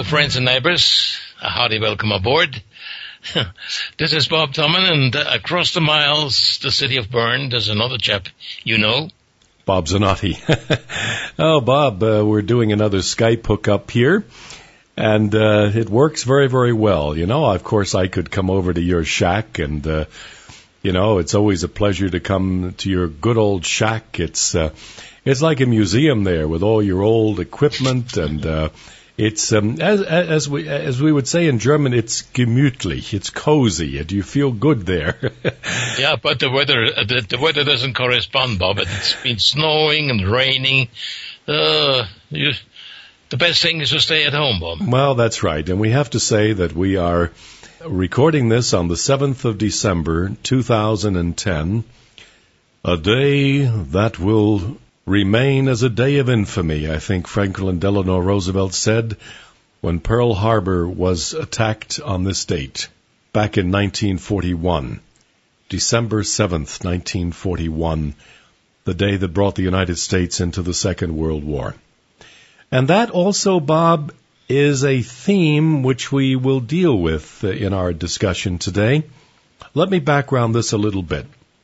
friends and neighbors, a hearty welcome aboard. This is Bob Tommen, and across the miles, the city of Bern, there's another chap you know. Bob Zanotti. Oh, Bob, we're doing another Skype hookup here, and it works very, very well. You know, of course, I could come over to your shack, and, you know, it's always a pleasure to come to your good old shack. It's like a museum there with all your old equipment, and it's as we would say in German, it's gemütlich, it's cozy, and you feel good there. Yeah, but the weather doesn't correspond, Bob. It's been snowing and raining. The best thing is to stay at home, Bob. Well, that's right, and we have to say that we are recording this on the 7th of December, 2010, a day that will remain as a day of infamy, I think Franklin Delano Roosevelt said when Pearl Harbor was attacked on this date, back in 1941, December 7th, 1941, the day that brought the United States into the Second World War. And that also, Bob, is a theme which we will deal with in our discussion today. Let me background this a little bit.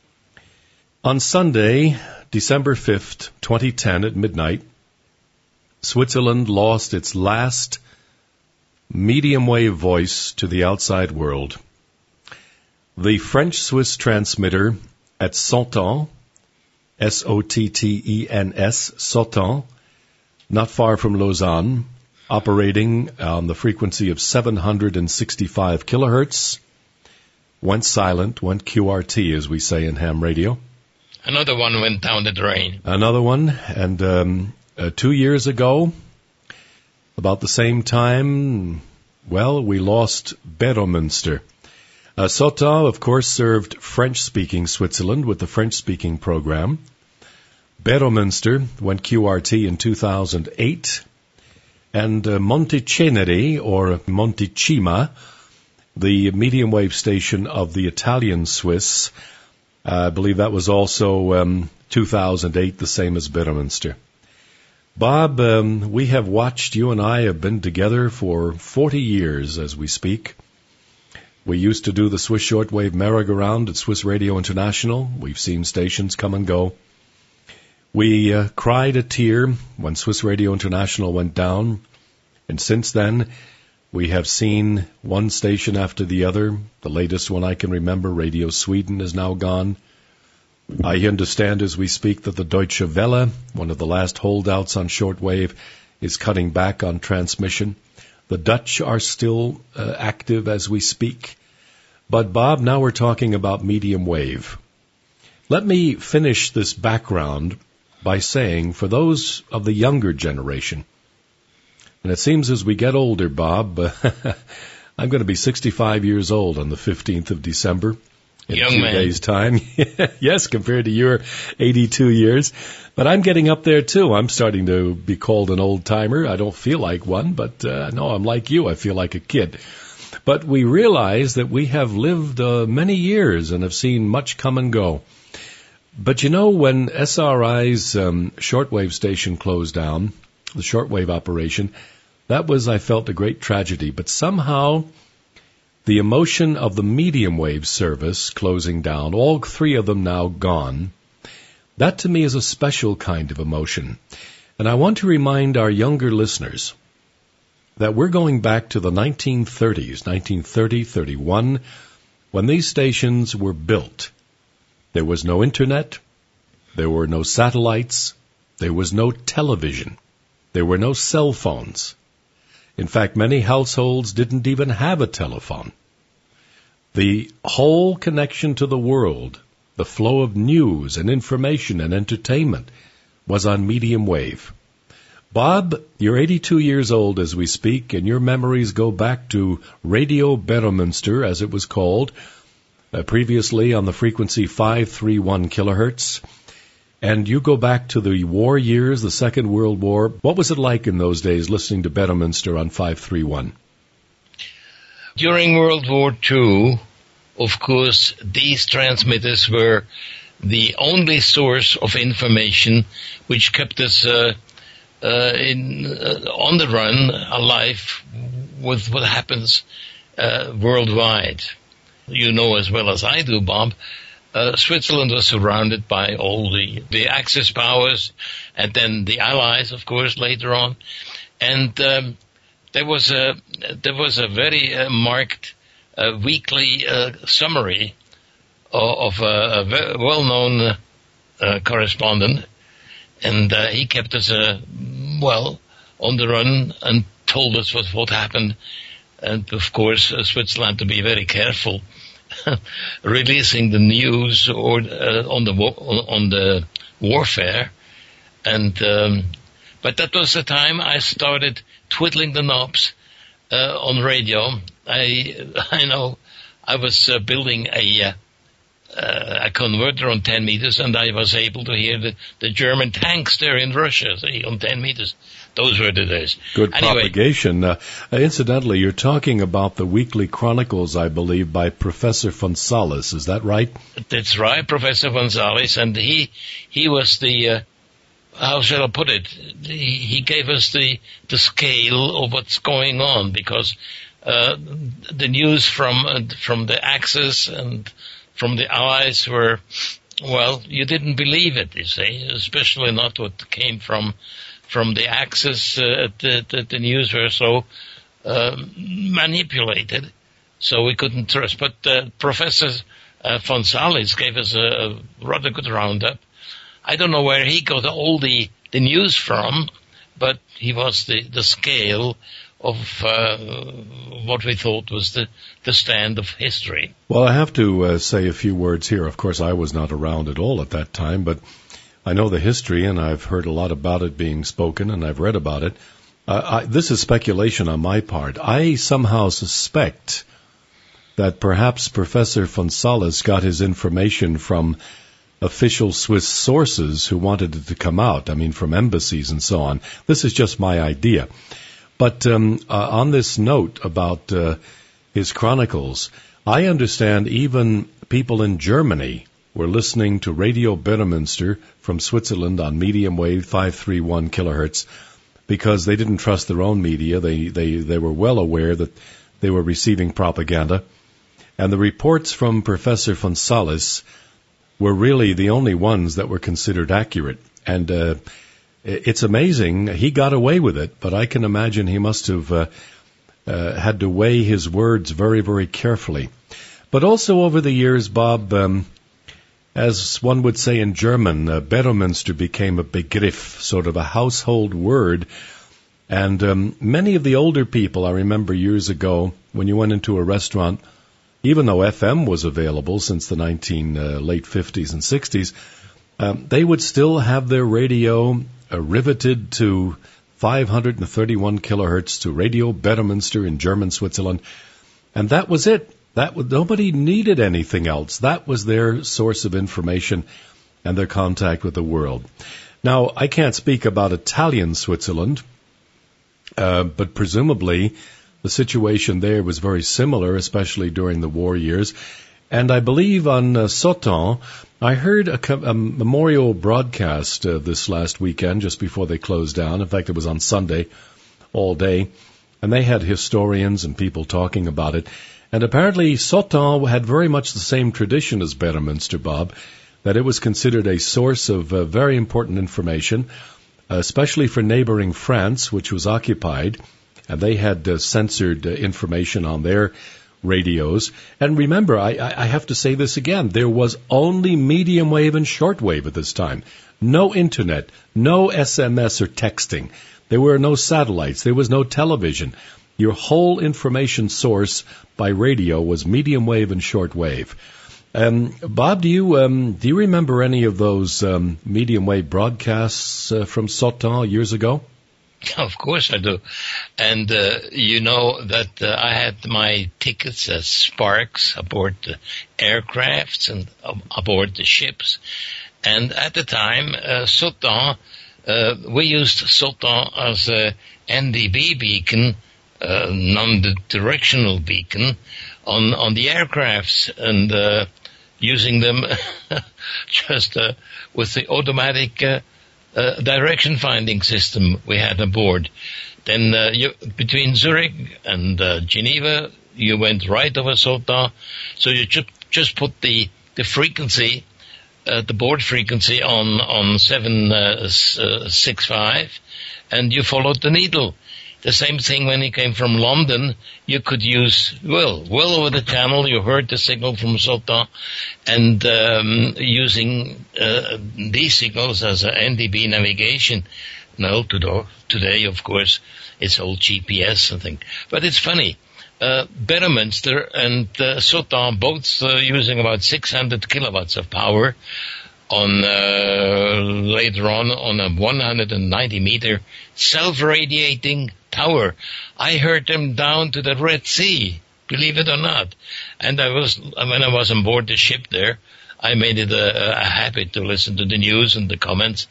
On Sunday, December 5th, 2010 at midnight, Switzerland lost its last medium-wave voice to the outside world. The French-Swiss transmitter at Sottens, S-O-T-T-E-N-S, Sottens, not far from Lausanne, operating on the frequency of 765 kilohertz, went silent, went QRT, as we say in ham radio. Another one went down the drain. Another one, and 2 years ago, about the same time, well, we lost Beromünster. Sottens, of course, served French-speaking Switzerland with the French-speaking program. Beromünster went QRT in 2008, and Monteceneri, or Monticima, the medium-wave station of the Italian Swiss, I believe that was also 2008, the same as Beromünster. Bob, we have watched, you and I have been together for 40 years as we speak. We used to do the Swiss shortwave merry-go-round at Swiss Radio International. We've seen stations come and go. We cried a tear when Swiss Radio International went down, and since then we have seen one station after the other. The latest one I can remember, Radio Sweden, is now gone. I understand as we speak that the Deutsche Welle, one of the last holdouts on shortwave, is cutting back on transmission. The Dutch are still active as we speak. But, Bob, now we're talking about medium wave. Let me finish this background by saying, for those of the younger generation, and it seems as we get older, Bob, I'm going to be 65 years old on the 15th of December in Young 2 man. days' time. Yes, compared to your 82 years. But I'm getting up there, too. I'm starting to be called an old-timer. I don't feel like one, but no, I'm like you. I feel like a kid. But we realize that we have lived many years and have seen much come and go. But you know, when SRI's shortwave station closed down, the shortwave operation, that was, I felt, a great tragedy. But somehow, the emotion of the medium wave service closing down, all three of them now gone, that to me is a special kind of emotion. And I want to remind our younger listeners that we're going back to the 1930s, 1930, 31, when these stations were built. There was no internet, there were no satellites, there was no television, there were no cell phones. In fact, many households didn't even have a telephone. The whole connection to the world, the flow of news and information and entertainment, was on medium wave. Bob, you're 82 years old as we speak, and your memories go back to Radio Beromünster, as it was called, previously on the frequency 531 kilohertz. And you go back to the war years, the Second World War. What was it like in those days listening to Beromünster on 531? During World War II, of course, these transmitters were the only source of information which kept us on the run, alive, with what happens worldwide. You know as well as I do, Bob, Switzerland was surrounded by all the Axis powers, and then the Allies, of course, later on. And there was a very marked weekly summary of a very well-known correspondent, and he kept us on the run and told us what happened. And of course, Switzerland to be very careful releasing the news or on the warfare. And but that was the time I started twiddling the knobs on radio. I know I was building a converter on 10 meters, and I was able to hear the German tanks there in Russia, on 10 meters. Those were the days. Good propagation. Incidentally, you're talking about the Weekly Chronicles, I believe, by Professor Fonsalis. Is that right? That's right, Professor Fonsalis. And he was the, how shall I put it? He gave us the scale of what's going on, because the news from the Axis and from the Allies were, well, you didn't believe it, you see, especially not what came from the Axis. The news were so manipulated, so we couldn't trust. But Professor Fonsalis gave us a rather good roundup. I don't know where he got all the news from, but he was the scale of what we thought was the stand of history. Well, I have to say a few words here. Of course, I was not around at all at that time, but I know the history, and I've heard a lot about it being spoken, and I've read about it. This is speculation on my part. I somehow suspect that perhaps Professor Fonsalis got his information from official Swiss sources who wanted it to come out, I mean, from embassies and so on. This is just my idea. But on this note about his chronicles, I understand even people in Germany were listening to Radio Bedderminster from Switzerland on medium wave 531 kilohertz because they didn't trust their own media. They were well aware that they were receiving propaganda. And the reports from Professor Fonsalis were really the only ones that were considered accurate. And it's amazing. He got away with it, but I can imagine he must have had to weigh his words very, very carefully. But also over the years, Bob, as one would say in German, Bedderminster became a Begriff, sort of a household word. And many of the older people, I remember years ago, when you went into a restaurant, even though FM was available since the late 50s and 60s, they would still have their radio riveted to 531 kilohertz to Radio Bedderminster in German Switzerland. And that was it. Nobody needed anything else. That was their source of information and their contact with the world. Now, I can't speak about Italian Switzerland, but presumably the situation there was very similar, especially during the war years. And I believe on Soton, I heard a memorial broadcast this last weekend, just before they closed down. In fact, it was on Sunday all day. And they had historians and people talking about it. And apparently Soton had very much the same tradition as Bedderminster, Bob, that it was considered a source of very important information, especially for neighboring France, which was occupied. And they had censored information on their radios. And remember, I have to say this again, there was only medium wave and short wave at this time. No internet, no SMS or texting. There were no satellites. There was no television. Your whole information source by radio was medium wave and short wave. Bob, do you remember any of those medium wave broadcasts from Soton years ago? Of course I do. And you know that I had my tickets as sparks aboard the aircrafts and aboard the ships. And at the time, Soton, we used Soton as a NDB beacon, non-directional beacon, on the aircrafts, and using them just with the automatic direction finding system we had aboard. Then between Zurich and Geneva, you went right over Sota. So you just put the frequency, the board frequency on 765, and you followed the needle. The same thing when you came from London, you could use, well over the channel, you heard the signal from Sota, and using these signals as an NDB navigation. Now, today, of course, it's all GPS and things. But it's funny. Bedderminster and Sota both using about 600 kilowatts of power on later on a 190 meter self-radiating tower. I heard them down to the Red Sea, believe it or not. And when I was on board the ship there, I made it a habit to listen to the news and the comments.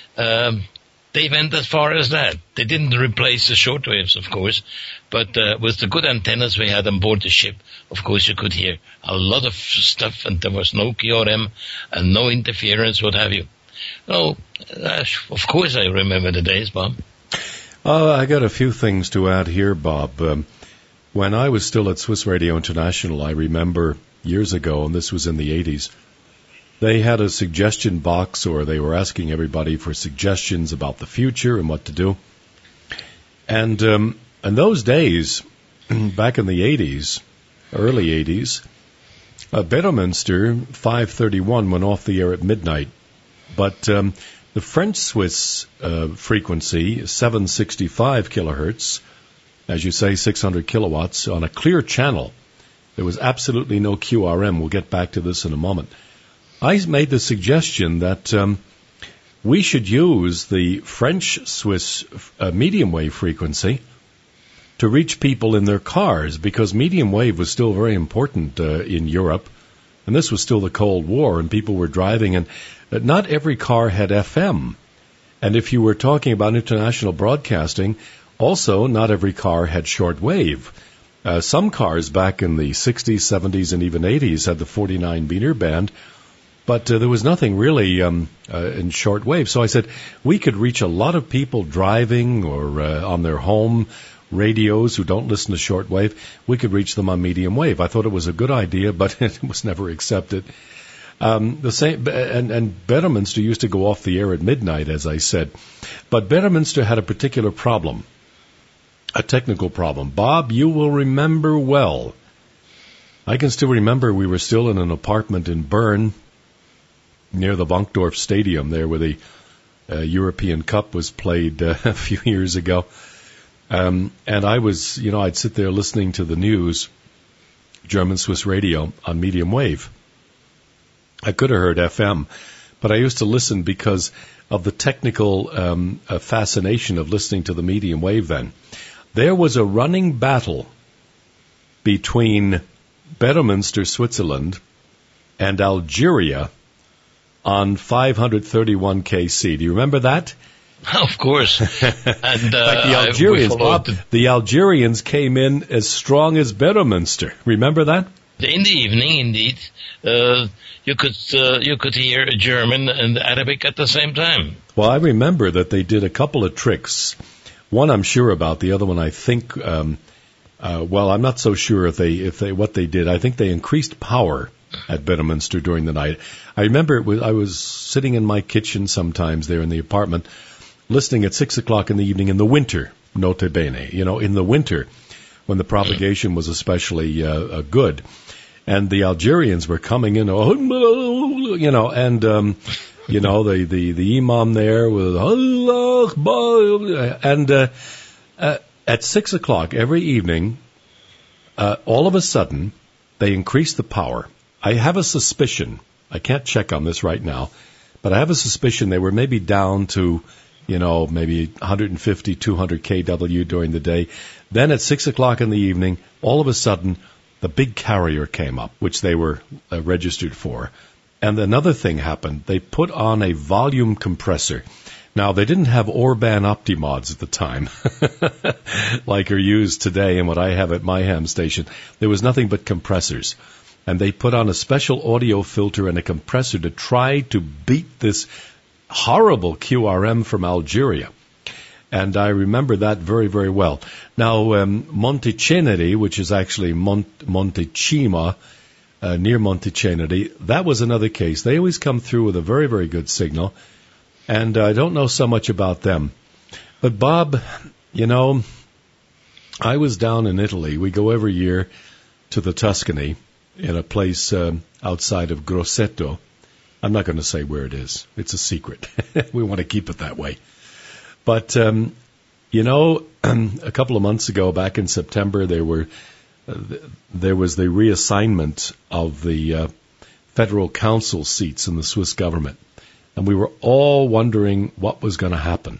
They went as far as that. They didn't replace the shortwaves, of course, but with the good antennas we had on board the ship, of course you could hear a lot of stuff, and there was no QRM and no interference, what have you. Oh, of course I remember the days, Bob. I got a few things to add here, Bob. When I was still at Swiss Radio International, I remember years ago, and this was in the 80s, they had a suggestion box, or they were asking everybody for suggestions about the future and what to do. And in those days, back in the 80s, early 80s, Bedderminster 531 went off the air at midnight. But the French-Swiss frequency, 765 kilohertz, as you say, 600 kilowatts, on a clear channel. There was absolutely no QRM. We'll get back to this in a moment. I made the suggestion that we should use the French-Swiss medium wave frequency to reach people in their cars, because medium wave was still very important in Europe, and this was still the Cold War, and people were driving, and not every car had FM. And if you were talking about international broadcasting, also not every car had short wave. Some cars back in the 60s, 70s, and even 80s had the 49 meter band, but there was nothing really in short wave. So I said we could reach a lot of people driving or on their home radios who don't listen to short wave. We could reach them on medium wave. I thought it was a good idea, but it was never accepted. The same, and Bedderminster used to go off the air at midnight, as I said. But Bedderminster had a particular problem, a technical problem. Bob, you will remember well. I can still remember we were still in an apartment in Bern, near the Wankdorf Stadium, there where the European Cup was played a few years ago. And I was, I'd sit there listening to the news, German Swiss radio on medium wave. I could have heard FM, but I used to listen because of the technical fascination of listening to the medium wave then. There was a running battle between Bedderminster, Switzerland, and Algeria on 531 KC. Do you remember that? Of course. And the Algerians, the Algerians came in as strong as Bedderminster. Remember that? In the evening, indeed, you could hear German and Arabic at the same time. Well, I remember that they did a couple of tricks. One I'm sure about. The other one I think. I'm not so sure if they what they did. I think they increased power at Bedderminster during the night. I remember I was sitting in my kitchen sometimes there in the apartment, listening at 6 o'clock in the evening in the winter, nota bene, in the winter, when the propagation was especially good. And the Algerians were coming in, and the imam there with Allah Akbar, and at 6 o'clock every evening, all of a sudden, they increased the power. I have a suspicion, I can't check on this right now, but I have a suspicion they were maybe down to, maybe 150, 200 kW during the day. Then at 6 o'clock in the evening, all of a sudden, the big carrier came up, which they were registered for. And another thing happened. They put on a volume compressor. Now, they didn't have Orban Optimods at the time, like are used today and what I have at my ham station. There was nothing but compressors. And they put on a special audio filter and a compressor to try to beat this horrible QRM from Algeria. And I remember that very, very well. Now, Monteceneri, which is actually Montecima, near Monteceneri, that was another case. They always come through with a very, very good signal. And I don't know so much about them. But Bob, you know, I was down in Italy. We go every year to the Tuscany in a place outside of Grosseto. I'm not going to say where it is. It's a secret. We want to keep it that way. But, you know, a couple of months ago, back in September, there was the reassignment of the federal council seats in the Swiss government. And we were all wondering what was going to happen.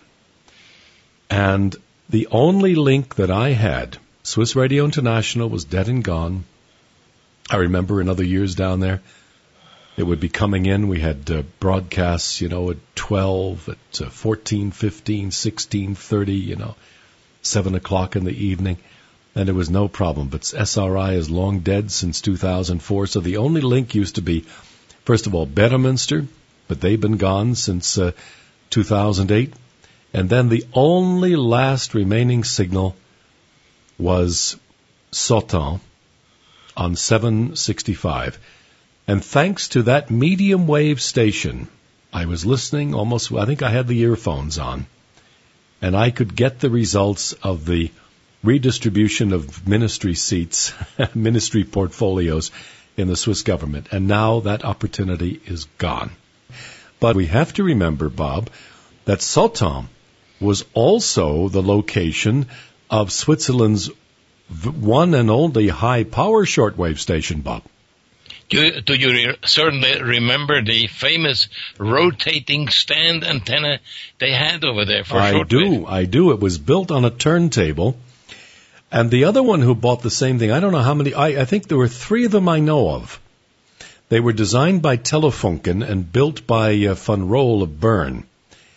And the only link that I had, Swiss Radio International was dead and gone. I remember in other years down there, it would be coming in. We had broadcasts, you know, at 12, at 14, 15, 16, 30, you know, 7 o'clock in the evening. And it was no problem. But SRI is long dead since 2004. So the only link used to be, first of all, Bedminster, but they've been gone since 2008. And then the only last remaining signal was Sauton on 765. And thanks to that medium wave station, I was listening almost, I think I had the earphones on, and I could get the results of the redistribution of ministry seats, ministry portfolios in the Swiss government. And now that opportunity is gone. But we have to remember, Bob, that Sauton was also the location of Switzerland's one and only high-power shortwave station, Bob. Do you certainly remember the famous rotating stand antenna they had over there for shortwave? I do. It was built on a turntable. And the other one who bought the same thing, I don't know how many, I think there were 3 of them I know of. They were designed by Telefunken and built by Van Roel of Bern.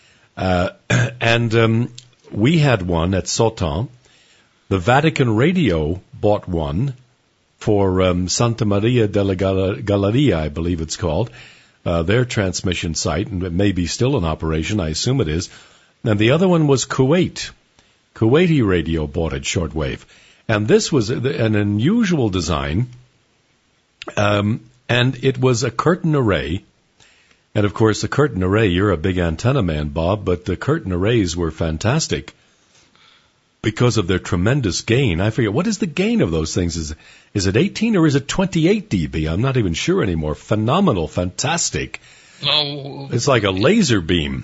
We had one at Sauton. The Vatican Radio bought one for Santa Maria della Galleria, I believe it's called, their transmission site, and it may be still in operation, I assume it is. And the other one was Kuwait. Kuwaiti Radio bought it, shortwave. And this was an unusual design, and it was a curtain array. And, of course, the curtain array, you're a big antenna man, Bob, but the curtain arrays were fantastic because of their tremendous gain. I forget, what is the gain of those things? Is it 18 or is it 28 dB? I'm not even sure anymore. Phenomenal, fantastic. No. It's like a laser beam.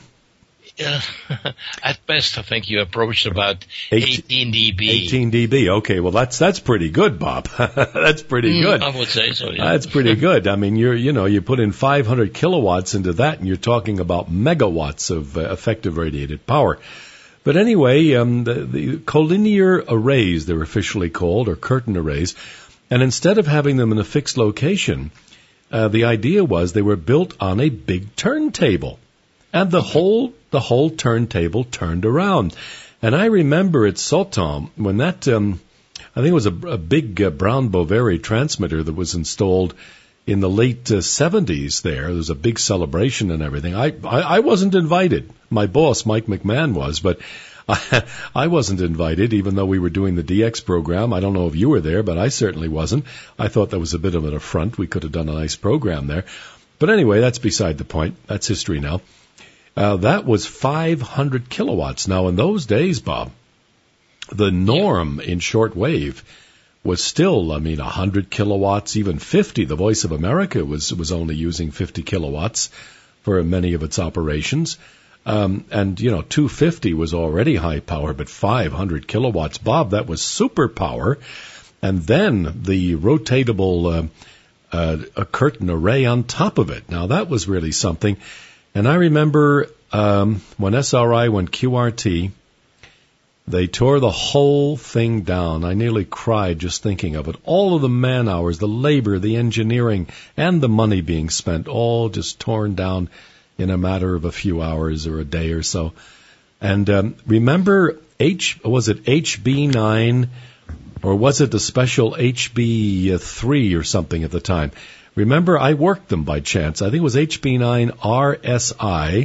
At best, I think you approached about 18 dB. 18 dB. Okay, well that's pretty good, Bob. That's pretty good. I would say so. Yeah. That's pretty good. I mean, you put in 500 kilowatts into that, and you're talking about megawatts of effective radiated power. But anyway, the collinear arrays, they're officially called, or curtain arrays, and instead of having them in a fixed location, the idea was they were built on a big turntable. And the whole turntable turned around. And I remember at Sauton, when that, I think it was a big Brown Boveri transmitter that was installed in the late 70s there. There was a big celebration and everything. I wasn't invited. My boss, Mike McMahon, was, but I wasn't invited, even though we were doing the DX program. I don't know if you were there, but I certainly wasn't. I thought that was a bit of an affront. We could have done a nice program there. But anyway, that's beside the point. That's history now. That was 500 kilowatts. Now, in those days, Bob, the norm in shortwave was still, 100 kilowatts, even 50. The Voice of America was only using 50 kilowatts for many of its operations. And 250 was already high power, but 500 kilowatts, Bob, that was super power. And then the rotatable a curtain array on top of it. Now, that was really something. And I remember when SRI went QRT, they tore the whole thing down. I nearly cried just thinking of it. All of the man hours, the labor, the engineering, and the money being spent, all just torn down in a matter of a few hours or a day or so. And remember, was it HB9, or was it the special HB3 or something at the time? Remember, I worked them by chance. I think it was HB9 RSI,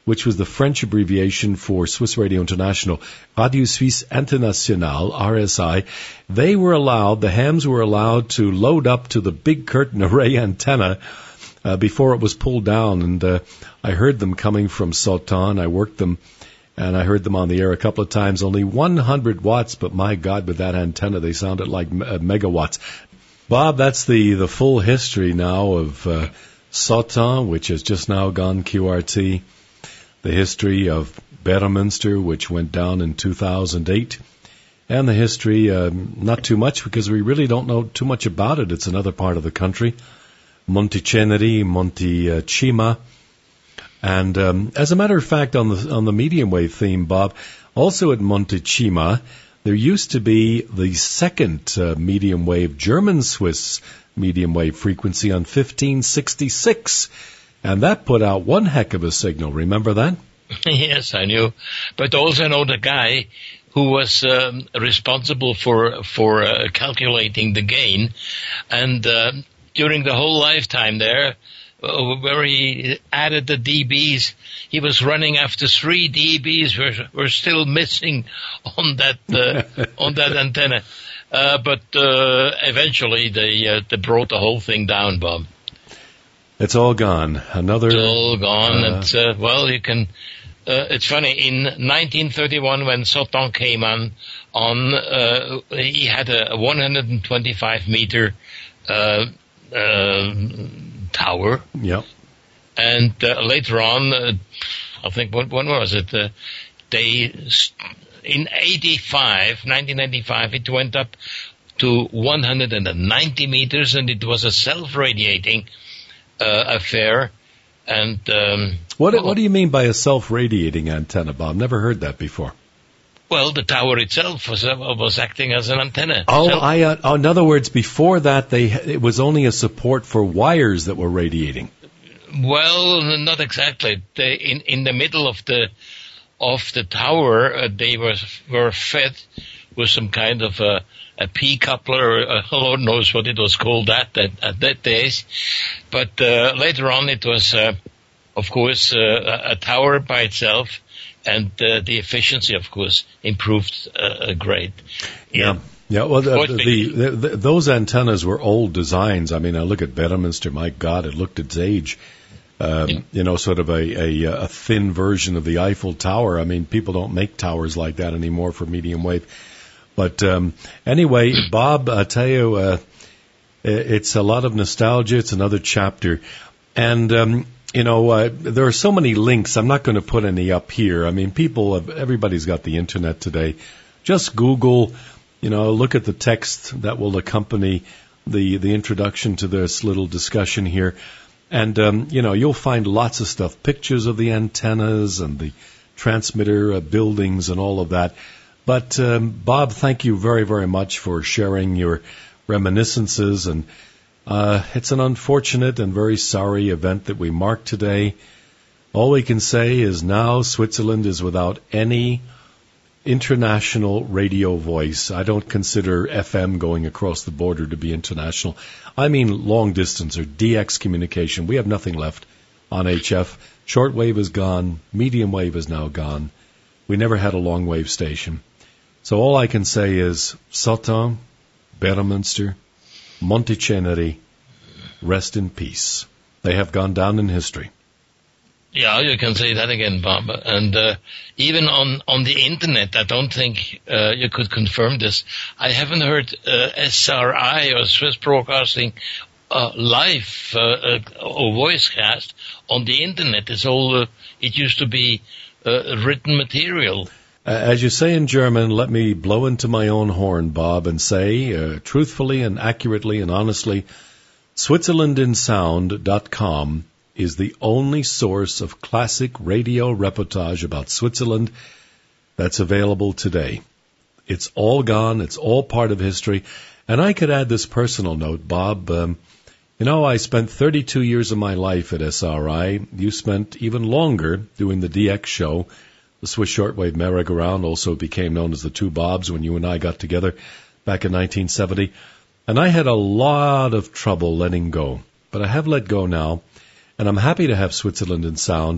which was the French abbreviation for Swiss Radio International, Radio Suisse Internationale, RSI, the hams were allowed to load up to the big curtain array antenna before it was pulled down. And I heard them coming from Sautan. I worked them, and I heard them on the air a couple of times. Only 100 watts, but my God, with that antenna, they sounded like megawatts. Bob, that's the full history now of Sautan, which has just now gone QRT. The history of Bedderminster, which went down in 2008, and the history, not too much because we really don't know too much about it. It's another part of the country, Monticeneri, Monticima, and as a matter of fact, on the medium wave theme, Bob, also at Monticima, there used to be the second medium wave, German-Swiss medium wave frequency on 1566. And that put out one heck of a signal. Remember that? Yes, I knew. But also I know the guy who was responsible for calculating the gain. And during the whole lifetime there, where he added the dBs, he was running after 3 dBs were still missing on that on that antenna. But eventually they brought the whole thing down, Bob. It's all gone. It's all gone. You can. It's funny. In 1931, when Sautan came on, he had a 125 meter tower. Yeah. And later on, I think when was it? In 1995, it went up to 190 meters, and it was a self-radiating affair. And what do you mean by a self-radiating antenna, Bob? Never heard that before. Well, the tower itself was acting as an antenna. In other words, before that, it was only a support for wires that were radiating. Well, not exactly. In the middle of the tower, they were fed with some kind of a P coupler, or Lord knows what it was called at that days. But later on, it was, of course, a tower by itself, and the efficiency, of course, improved great. Yeah. Yeah, well, those antennas were old designs. I mean, I look at Bedderminster, my God, it looked its age. Sort of a thin version of the Eiffel Tower. I mean, people don't make towers like that anymore for medium wave. But anyway, Bob, I tell you, it's a lot of nostalgia. It's another chapter. And, there are so many links. I'm not going to put any up here. I mean, everybody's got the Internet today. Just Google, look at the text that will accompany the introduction to this little discussion here. And, you'll find lots of stuff, pictures of the antennas and the transmitter buildings and all of that. But, Bob, thank you very, very much for sharing your reminiscences. And it's an unfortunate and very sorry event that we mark today. All we can say is now Switzerland is without any international radio voice. I don't consider FM going across the border to be international. I mean long distance or DX communication. We have nothing left on HF. Shortwave is gone. Medium wave is now gone. We never had a long wave station. So all I can say is Sautan, Bedderminster, Monticeneri, rest in peace. They have gone down in history. Yeah, you can say that again, Bob. And even on the Internet, I don't think you could confirm this. I haven't heard SRI or Swiss Broadcasting live or voice cast on the Internet. It's all it used to be written material. As you say in German, let me blow into my own horn, Bob, and say truthfully and accurately and honestly, SwitzerlandInSound.com is the only source of classic radio reportage about Switzerland that's available today. It's all gone. It's all part of history. And I could add this personal note, Bob. I spent 32 years of my life at SRI. You spent even longer doing the DX show. The Swiss Shortwave Merry-Go-Round also became known as the Two Bobs when you and I got together back in 1970. And I had a lot of trouble letting go. But I have let go now. And I'm happy to have Switzerland in Sound.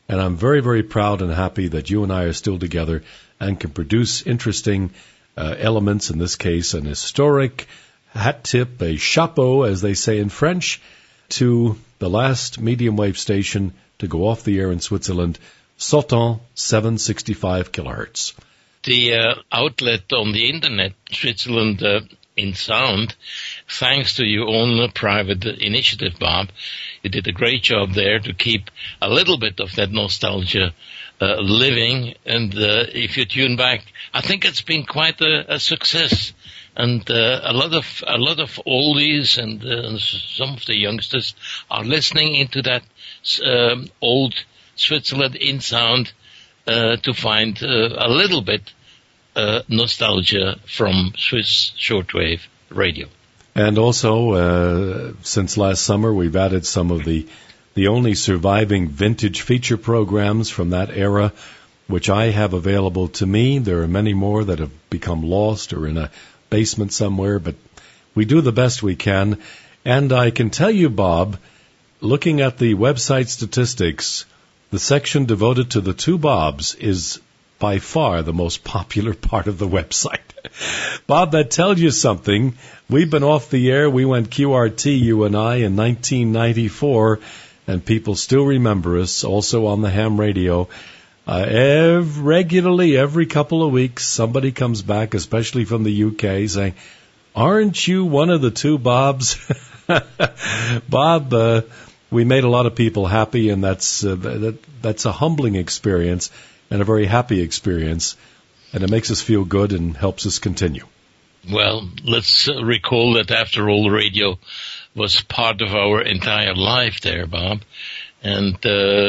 And I'm very, very proud and happy that you and I are still together and can produce interesting elements, in this case an historic hat tip, a chapeau, as they say in French, to the last medium wave station to go off the air in Switzerland, Sauton 765 kilohertz. The outlet on the internet, Switzerland in Sound, thanks to your own private initiative, Bob. You did a great job there to keep a little bit of that nostalgia living. And if you tune back, I think it's been quite a success. And a lot of oldies and some of the youngsters are listening into that old Switzerland in Sound to find a little bit nostalgia from Swiss shortwave radio. And also, since last summer, we've added some of the only surviving vintage feature programs from that era, which I have available to me. There are many more that have become lost or in a basement somewhere, but we do the best we can. And I can tell you, Bob, looking at the website statistics, the section devoted to the two Bobs is by far the most popular part of the website. Bob, that tells you something. We've been off the air. We went QRT, you and I, in 1994, and people still remember us, also on the ham radio. Regularly, every couple of weeks, somebody comes back, especially from the UK, saying, "Aren't you one of the two Bobs?" Bob, we made a lot of people happy, and that's a humbling experience and a very happy experience, and it makes us feel good and helps us continue. Well, let's recall that after all, radio was part of our entire life there, Bob, and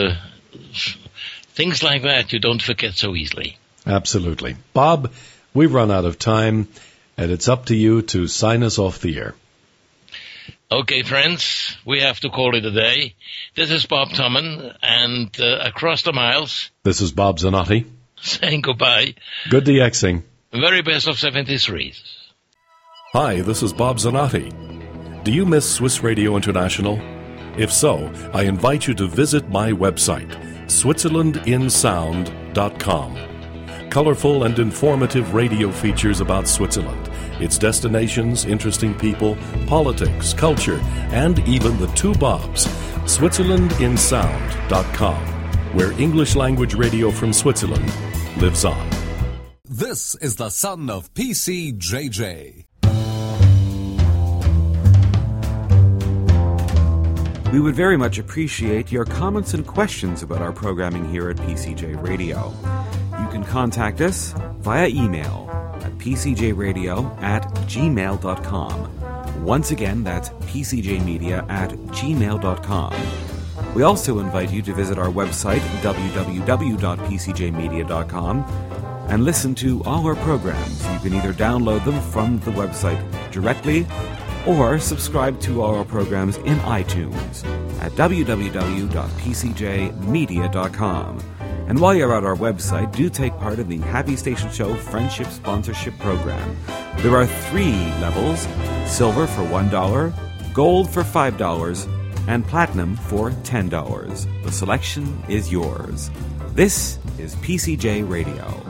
things like that you don't forget so easily. Absolutely. Bob, we've run out of time, and it's up to you to sign us off the air. Okay, friends, we have to call it a day. This is Bob Tommen, and across the miles, this is Bob Zanotti, saying goodbye. Good DXing. Very best of 73s. Hi, this is Bob Zanotti. Do you miss Swiss Radio International? If so, I invite you to visit my website, SwitzerlandInSound.com. Colorful and informative radio features about Switzerland, its destinations, interesting people, politics, culture, and even the two Bobs. SwitzerlandInSound.com, where English language radio from Switzerland lives on. This is the son of PCJJ. We would very much appreciate your comments and questions about our programming here at PCJ Radio. You can contact us via email at pcjradio@gmail.com. Once again, that's pcjmedia@gmail.com. We also invite you to visit our website, www.pcjmedia.com, and listen to all our programs. You can either download them from the website directly or subscribe to all our programs in iTunes at www.pcjmedia.com. And while you're at our website, do take part in the Happy Station Show Friendship Sponsorship Program. There are 3 levels: silver for $1, gold for $5, and platinum for $10. The selection is yours. This is PCJ Radio.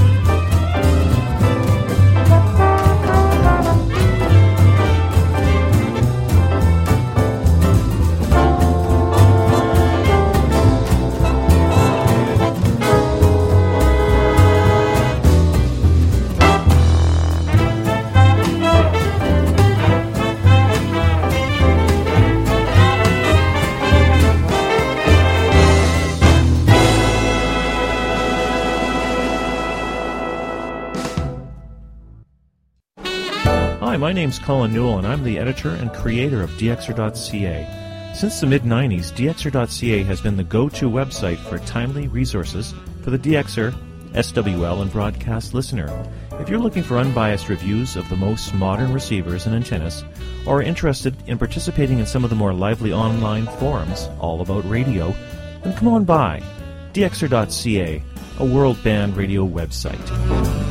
My name's Colin Newell, and I'm the editor and creator of DXer.ca. Since the mid-90s, DXer.ca has been the go-to website for timely resources for the DXer, SWL, and broadcast listener. If you're looking for unbiased reviews of the most modern receivers and antennas, or are interested in participating in some of the more lively online forums all about radio, then come on by. DXer.ca, a world band radio website.